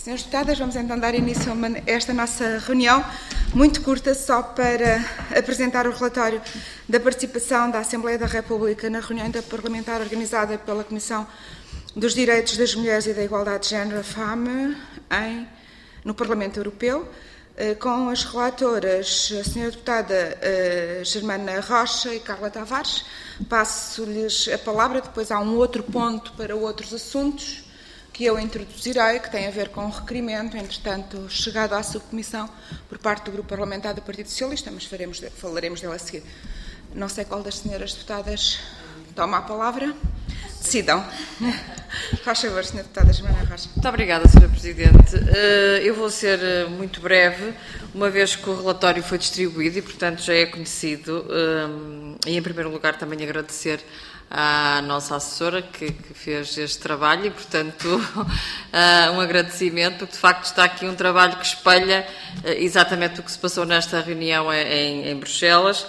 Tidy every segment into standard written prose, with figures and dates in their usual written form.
Senhores deputadas, vamos então dar início a esta nossa reunião, muito curta, só para apresentar o relatório da participação da Assembleia da República na reunião interparlamentar organizada pela Comissão dos Direitos das Mulheres e da Igualdade de Género, a FAME, no Parlamento Europeu, com as relatoras, a Sra. Deputada Germana Rocha e Carla Tavares. Passo-lhes a palavra, depois há um outro ponto para outros assuntos que eu introduzirei, que tem a ver com o requerimento, entretanto, chegado à subcomissão por parte do Grupo Parlamentar do Partido Socialista, mas falaremos dele a seguir. Não sei qual das senhoras deputadas toma a palavra. Decidam. Faz favor, Sra. Deputada Germana Rocha. Muito obrigada, Sra. Presidente. Eu vou ser muito breve, uma vez que o relatório foi distribuído e, portanto, já é conhecido. E, em primeiro lugar, também agradecer à nossa assessora que fez este trabalho e, portanto, um agradecimento, porque de facto está aqui um trabalho que espelha exatamente o que se passou nesta reunião em Bruxelas.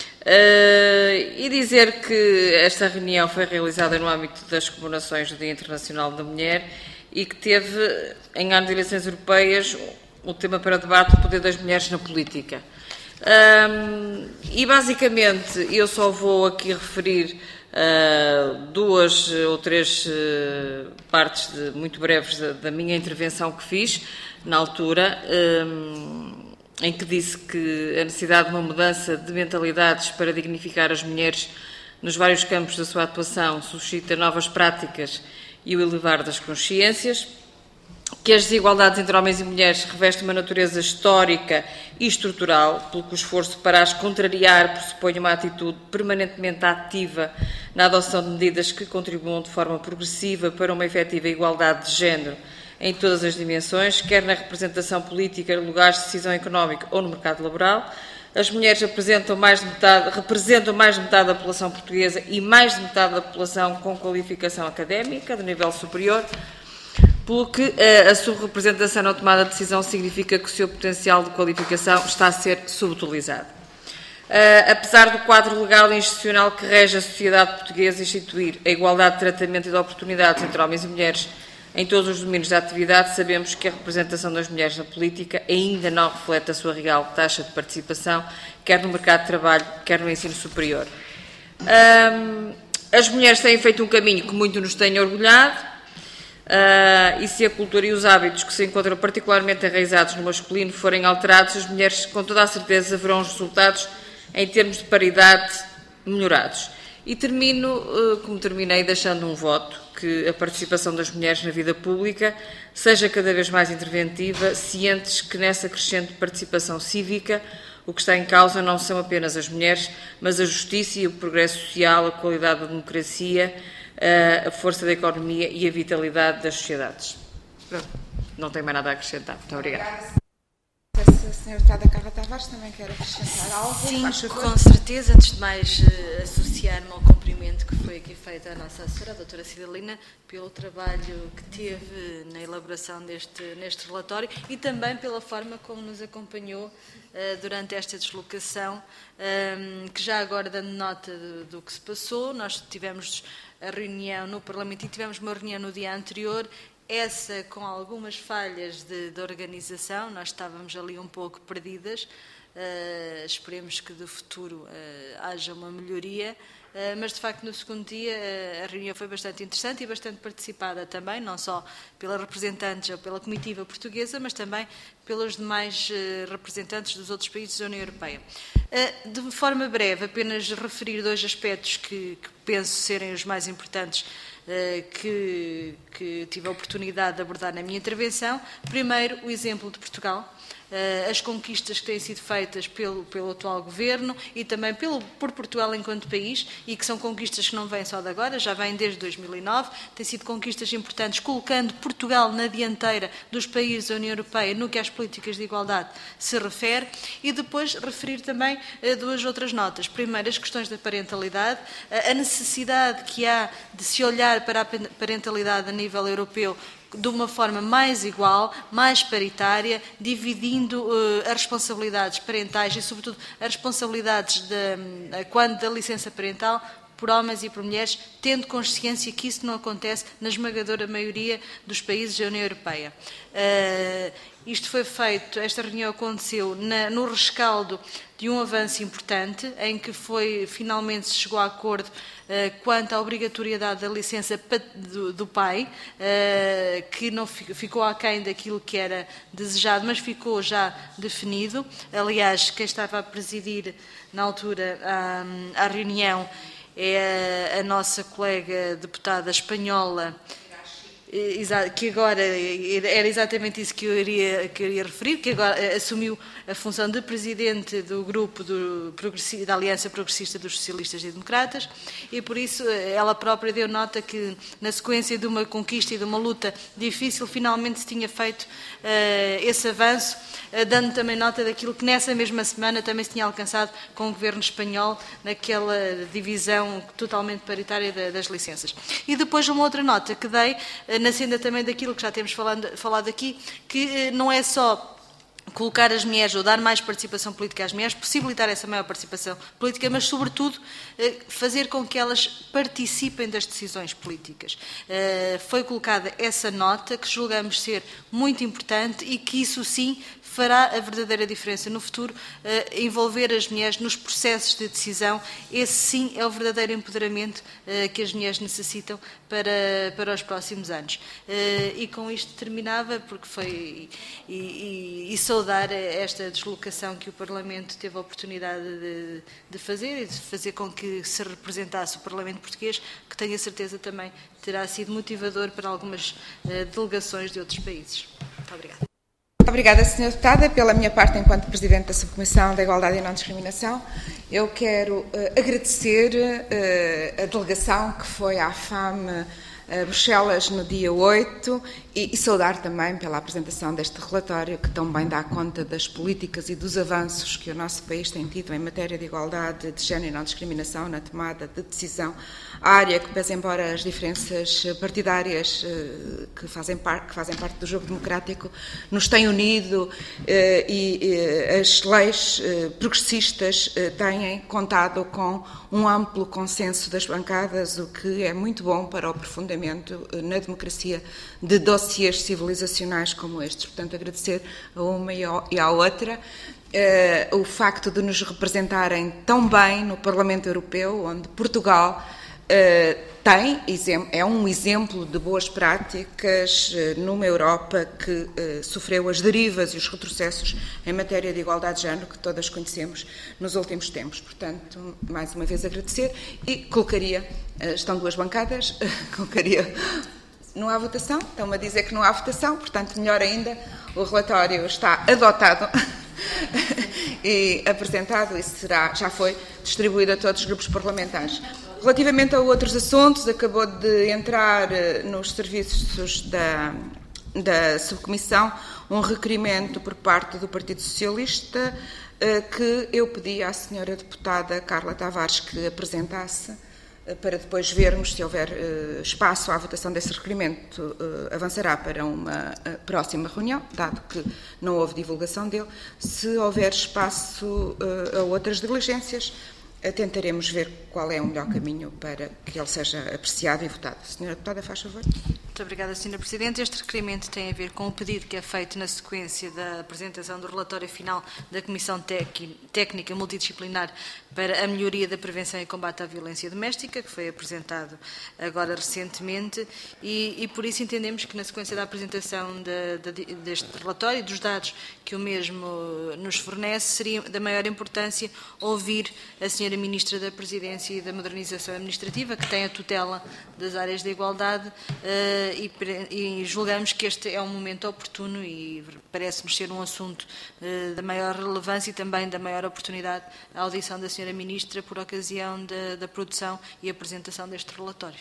E dizer que esta reunião foi realizada no âmbito das comemorações do Dia Internacional da Mulher e que teve, em ano de eleições europeias, o tema para debate o poder das mulheres na política. E basicamente eu só vou aqui referir duas ou três partes muito breves da minha intervenção que fiz na altura, em que disse que a necessidade de uma mudança de mentalidades para dignificar as mulheres nos vários campos da sua atuação suscita novas práticas e o elevar das consciências, que as desigualdades entre homens e mulheres revestem uma natureza histórica e estrutural, pelo que o esforço para as contrariar pressupõe uma atitude permanentemente ativa na adoção de medidas que contribuam de forma progressiva para uma efetiva igualdade de género em todas as dimensões, quer na representação política, lugares de decisão económica ou no mercado laboral. As mulheres representam mais de metade da população portuguesa e mais de metade da população com qualificação académica de nível superior, pelo que a subrepresentação na tomada de decisão significa que o seu potencial de qualificação está a ser subutilizado. Apesar do quadro legal e institucional que rege a sociedade portuguesa instituir a igualdade de tratamento e de oportunidades entre homens e mulheres em todos os domínios da atividade, sabemos que a representação das mulheres na política ainda não reflete a sua real taxa de participação, quer no mercado de trabalho, quer no ensino superior. As mulheres têm feito um caminho que muito nos tem orgulhado, e se a cultura e os hábitos que se encontram particularmente enraizados no masculino forem alterados, as mulheres com toda a certeza verão os resultados em termos de paridade melhorados. E termino, como terminei, deixando um voto, que a participação das mulheres na vida pública seja cada vez mais interventiva, cientes que nessa crescente participação cívica o que está em causa não são apenas as mulheres, mas a justiça e o progresso social, a qualidade da democracia, a força da economia e a vitalidade das sociedades. Pronto, não tenho mais nada a acrescentar. Muito obrigada. A Sra. Deputada Carla Tavares também quer acrescentar algo. Sim, com certeza. Antes de mais, associar-me ao cumprimento que foi aqui feito à nossa assessora, a doutora Cidalina, pelo trabalho que teve na elaboração neste relatório e também pela forma como nos acompanhou durante esta deslocação, que já agora dando nota do que se passou, nós tivemos a reunião no Parlamento e tivemos uma reunião no dia anterior, essa com algumas falhas de organização, nós estávamos ali um pouco perdidas, esperemos que de futuro haja uma melhoria, mas de facto no segundo dia a reunião foi bastante interessante e bastante participada também, não só pelas representantes ou pela comitiva portuguesa, mas também pelos demais representantes dos outros países da União Europeia. De forma breve, apenas referir dois aspectos que penso serem os mais importantes que tive a oportunidade de abordar na minha intervenção. Primeiro, o exemplo de Portugal, as conquistas que têm sido feitas pelo atual Governo e também por Portugal enquanto país, e que são conquistas que não vêm só de agora, já vêm desde 2009, têm sido conquistas importantes, colocando Portugal na dianteira dos países da União Europeia no que às políticas de igualdade se refere, e depois referir também duas outras notas. Primeiro, as questões da parentalidade, a necessidade que há de se olhar para a parentalidade a nível europeu de uma forma mais igual, mais paritária, dividindo as responsabilidades parentais e, sobretudo, as responsabilidades quando da licença parental por homens e por mulheres, tendo consciência que isso não acontece na esmagadora maioria dos países da União Europeia. Isto foi feito, esta reunião aconteceu no rescaldo de um avanço importante, em que finalmente se chegou a acordo quanto à obrigatoriedade da licença do pai, que não ficou aquém daquilo que era desejado, mas ficou já definido. Aliás, quem estava a presidir na altura à reunião é a nossa colega deputada espanhola, que agora era exatamente isso que eu iria referir, que agora assumiu a função de presidente do grupo da Aliança Progressista dos Socialistas e Democratas, e por isso ela própria deu nota que, na sequência de uma conquista e de uma luta difícil, finalmente se tinha feito esse avanço, dando também nota daquilo que nessa mesma semana também se tinha alcançado com o governo espanhol, naquela divisão totalmente paritária das licenças. E depois uma outra nota que dei, na senda também daquilo que já temos falado aqui, que não é só colocar as mulheres ou dar mais participação política às mulheres, possibilitar essa maior participação política, mas, sobretudo, fazer com que elas participem das decisões políticas. Foi colocada essa nota, que julgamos ser muito importante e que isso, sim, fará a verdadeira diferença no futuro, envolver as mulheres nos processos de decisão. Esse, sim, é o verdadeiro empoderamento que as mulheres necessitam para os próximos anos. E com isto terminava, porque foi... E saudar esta deslocação que o Parlamento teve a oportunidade de fazer e de fazer com que se representasse o Parlamento português, que tenho a certeza também terá sido motivador para algumas delegações de outros países. Muito obrigada. Obrigada, Sra. Deputada. Pela minha parte, enquanto Presidente da Subcomissão da Igualdade e Não Discriminação, eu quero agradecer a delegação que foi à FAM Bruxelas no dia 8 e saudar também pela apresentação deste relatório que tão bem dá conta das políticas e dos avanços que o nosso país tem tido em matéria de igualdade de género e não discriminação na tomada de decisão, área que, pese embora as diferenças partidárias que fazem parte do jogo democrático, nos tem unido e as leis progressistas têm contado com um amplo consenso das bancadas, o que é muito bom para o aprofundamento na democracia de dossiês civilizacionais como estes. Portanto, agradecer a uma e à outra o facto de nos representarem tão bem no Parlamento Europeu, onde Portugal é um exemplo de boas práticas numa Europa que sofreu as derivas e os retrocessos em matéria de igualdade de género que todas conhecemos nos últimos tempos. Portanto, mais uma vez agradecer e colocaria, estão duas bancadas, colocaria, não há votação, estão-me a dizer que não há votação, portanto, melhor ainda, o relatório está adotado e apresentado e já foi distribuído a todos os grupos parlamentares. Relativamente a outros assuntos, acabou de entrar nos serviços da Subcomissão um requerimento por parte do Partido Socialista que eu pedi à Sra. Deputada Carla Tavares que apresentasse para depois vermos se houver espaço à votação desse requerimento. Avançará para uma próxima reunião, dado que não houve divulgação dele. Se houver espaço a outras diligências, tentaremos ver qual é o melhor caminho para que ele seja apreciado e votado. Senhora Deputada, faz favor. Muito obrigada, Sra. Presidente. Este requerimento tem a ver com o pedido que é feito na sequência da apresentação do relatório final da Comissão Técnica Multidisciplinar para a melhoria da prevenção e combate à violência doméstica, que foi apresentado agora recentemente, e por isso entendemos que na sequência da apresentação deste relatório e dos dados que o mesmo nos fornece, seria da maior importância ouvir a Sra. Ministra da Presidência e da Modernização Administrativa, que tem a tutela das áreas da igualdade, e julgamos que este é um momento oportuno e parece-nos ser um assunto da maior relevância e também da maior oportunidade a audição da Sra. Ministra por ocasião da produção e apresentação deste relatório.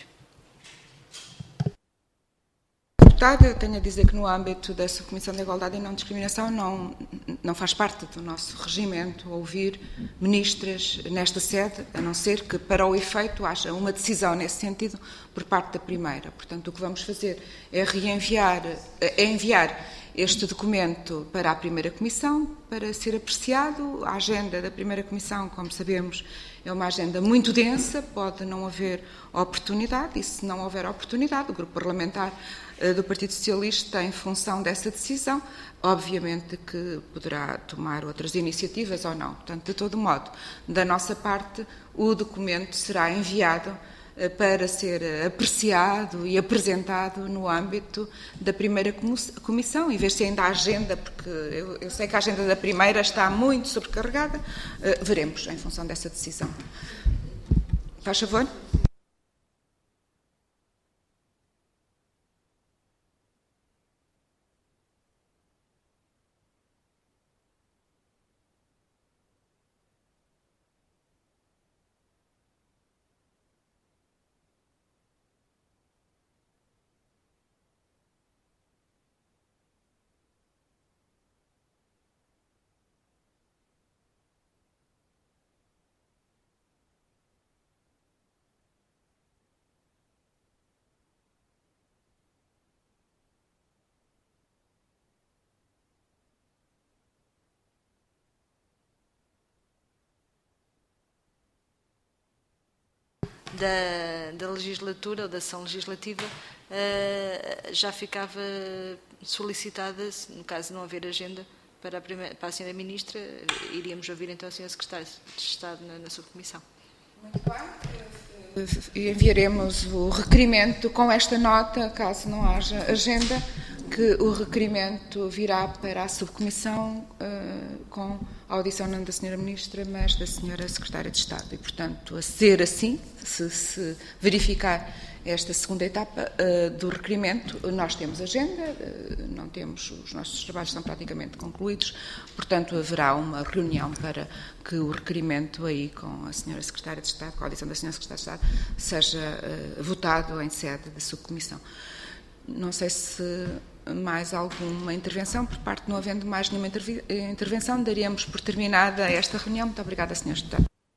Deputada, eu tenho a dizer que no âmbito da Subcomissão da Igualdade e Não Discriminação não faz parte do nosso regimento ouvir ministras nesta sede, a não ser que para o efeito haja uma decisão nesse sentido por parte da primeira. Portanto, o que vamos fazer é enviar este documento para a primeira comissão, para ser apreciado. A agenda da primeira comissão, como sabemos, é uma agenda muito densa, pode não haver oportunidade, e se não houver oportunidade, o grupo parlamentar do Partido Socialista, em função dessa decisão, obviamente que poderá tomar outras iniciativas ou não. Portanto, de todo modo, da nossa parte, o documento será enviado para ser apreciado e apresentado no âmbito da primeira comissão, e ver se ainda a agenda, porque eu sei que a agenda da primeira está muito sobrecarregada, veremos em função dessa decisão. Faz favor. Da legislatura ou da ação legislativa, já ficava solicitada, no caso de não haver agenda para a Sra. Ministra, iríamos ouvir então a Sra. Secretária de Estado na subcomissão. Muito bem. Enviaremos o requerimento com esta nota, caso não haja agenda, que o requerimento virá para a subcomissão com a audição não da Sra. Ministra, mas da Sra. Secretária de Estado. E, portanto, a ser assim, se verificar esta segunda etapa do requerimento, nós temos agenda, não temos, os nossos trabalhos estão praticamente concluídos, portanto, haverá uma reunião para que o requerimento aí com a Sra. Secretária de Estado, com a audição da Sra. Secretária de Estado, seja votado em sede de subcomissão. Não sei se mais alguma intervenção por parte, não havendo mais nenhuma intervenção, daríamos por terminada esta reunião. Muito obrigada, Sr. Deputado.